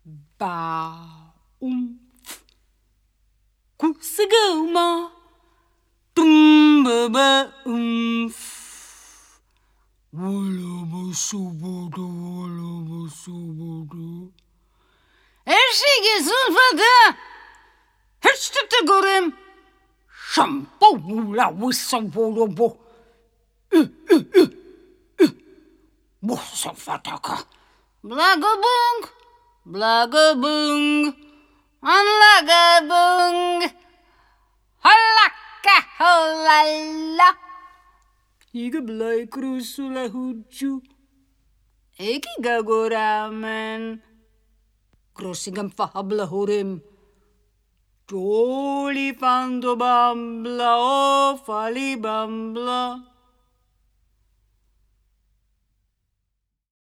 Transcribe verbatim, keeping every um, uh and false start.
Ba umf. Kusagoma. Tumba ba umf. Walla subudu, walla subudu. Eşigi zulfada. Hiçte gorem. Shampoo la wisawolobo. Musafataka. Blagabung. Blagabung. Anlagabung. Halaka holala. Iga blai krusula huju. Eki gagoramen. Krosigam fahabla hurim. Joli fando bambla o fali bambla.